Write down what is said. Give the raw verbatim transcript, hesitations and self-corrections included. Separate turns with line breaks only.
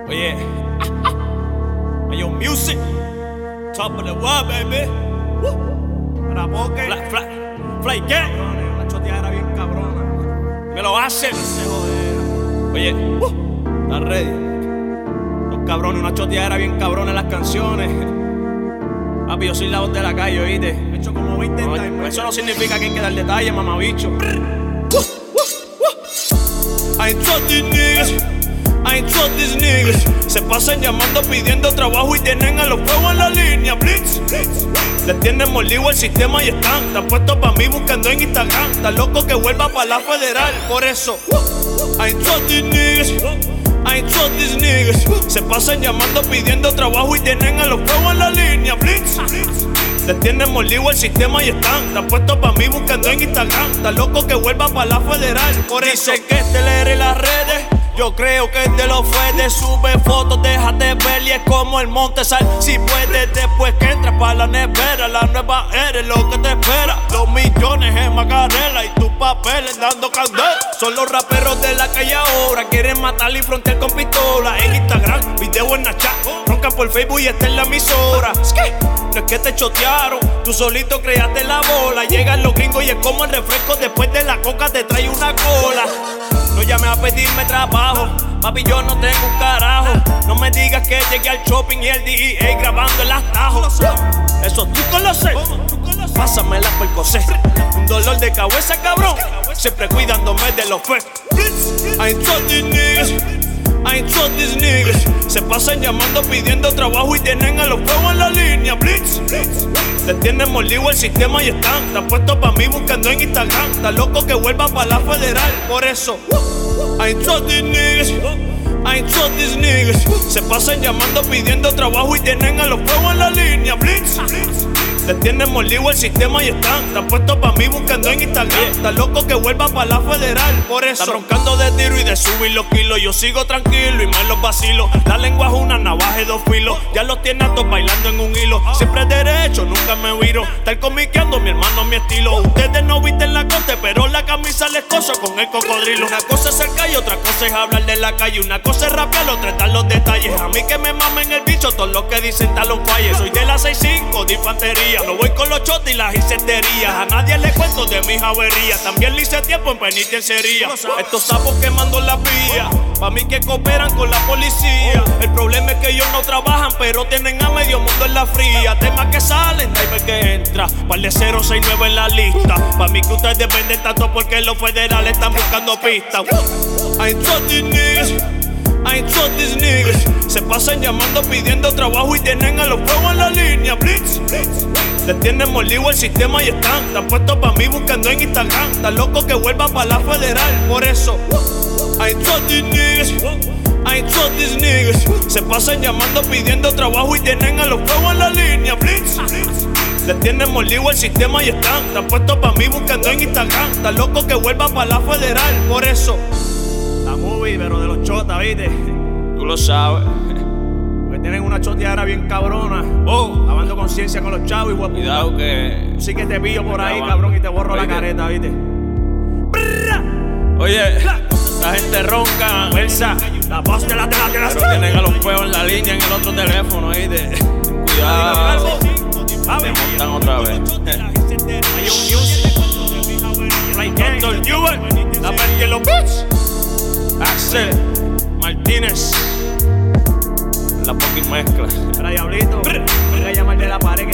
Oye, Mayo Music, top of the world, baby. Woo. Para poke, fly, fly, fly, ¿qué? La chotea era bien cabrona. Me lo hace. Oye, uh, ¿estás ready? Los cabrones, una chotea era bien cabrona en las canciones. Papi, yo soy la voz de la calle, ¿oíste? He hecho como veinte no, times. Eso no significa que hay que dar detalles, mamabicho. I ain't trust these niggas, I ain't trust these niggas. Se pasan llamando pidiendo trabajo y tienen a los pruebas en la línea. Blitz, blitz. Les tienen molido el sistema y están Están puestos pa' mí buscando en Instagram. Están locos que vuelva pa' la federal. Por eso, I ain't trust these niggas, I ain't trust these niggas. Se pasan llamando pidiendo trabajo y tienen a los pruebas en la línea. Blitz, blitz. Les tienen molido el sistema y están Están puestos pa' mí buscando en Instagram. Están locos que vuelva pa' la federal. Por eso dice que te leeré las redes. Yo creo que te lo fue de sube fotos, déjate ver y es como el monte sal. Si puedes después que entras pa' la nevera, la nueva eres lo que te espera. Los millones en Macarela y tus papeles dando candela. Son los raperos de la calle ahora, quieren matar y frontear con pistola. En Instagram, video en Snapchat, roncan por Facebook y está en la emisora. No es que te chotearon, tú solito creaste la bola. Llegan los gringos y es como el refresco, después de la coca te trae una cola. No llames a pedirme trabajo, papi, yo no tengo un carajo. No me digas que llegué al shopping y el D J grabando el atajo. Eso tú conoces, pásamela por coser. Un dolor de cabeza, cabrón, siempre cuidándome de los fe. I ain't trust these niggas, I ain't trust these niggas. Se pasan llamando pidiendo trabajo y tienen a los pruebas en la línea. Blitz, blitz. Les tienen molido el sistema y están Están puestos pa' mí buscando en Instagram. Están locos que vuelvan pa' la federal. Por eso, I ain't trust these niggas, I ain't trust these niggas. Se pasan llamando pidiendo trabajo y tienen a los pruebas en la línea. Blitz, blitz. Les tienen molido el sistema y están Están puestos pa' mí buscando en Instagram. Están locos que vuelvan pa' la federal. Por eso, están roncando de tiro y de subir los kilos. Yo sigo tranquilo y me los vacilo. La lengua es una navaja de dos filos. Ya los tiene a todos bailando en un hilo. Siempre derecho, nunca me viro. Estar comiqueando, mi hermano, mi estilo. Ustedes no visten la corte, pero la camisa les coso con el cocodrilo. Una cosa es el calle, otra cosa es hablar de la calle. Una cosa es rapear, otra es dar los detalles. A mí que me mamen el bicho, todos los que dicen talón falle. Soy de la seis cinco de infantería. No voy con los chotes y las hiceterías. A nadie le cuento de mis averías. También le hice tiempo en penitenciaría. Estos sapos quemando la vía, pa' mí que cooperan con la policía. El problema es que ellos no trabajan, pero tienen a medio mundo en la fría. Temas que salen, driver que entra, par de cero seis nueve en la lista. Pa' mí que ustedes dependen tanto porque los federales están buscando pistas. I ain't trust these niggas, I ain't trust these niggas. Se pasan llamando pidiendo trabajo y tienen a los pruebas en la línea. Blitz, blitz. Les tienen molido el sistema y están Están puestos pa' mí buscando en Instagram. Están locos que vuelvan pa' la federal. Por eso, I ain't trust these niggas, I ain't trust these niggas. Se pasan llamando pidiendo trabajo y tienen a los pruebas en la línea. Blitz, blitz. Les tienen molido el sistema y están Están puestos pa' mí buscando en Instagram. Están locos que vuelvan pa' la federal. Por eso, la movie, pero de los chotas, ¿viste? Tú lo sabes. Porque tienen una choteadera bien cabrona. Oh, lavando conciencia con los chavos y guapo.
Cuidado que...
Sí que te pillo por ahí, cabrón, y te borro
Oye.
la careta, ¿viste?
Oye, la gente ronca,
Versa, la voz de la tela de la
pero tienen a los peos en la línea en el otro teléfono, ¿viste? Cuidado, te montan otra vez.
Doctor Juven, la perdí los beats.
Axel Martínez, la fucking mezcla.
Era diablito, voy a llamar de la pared.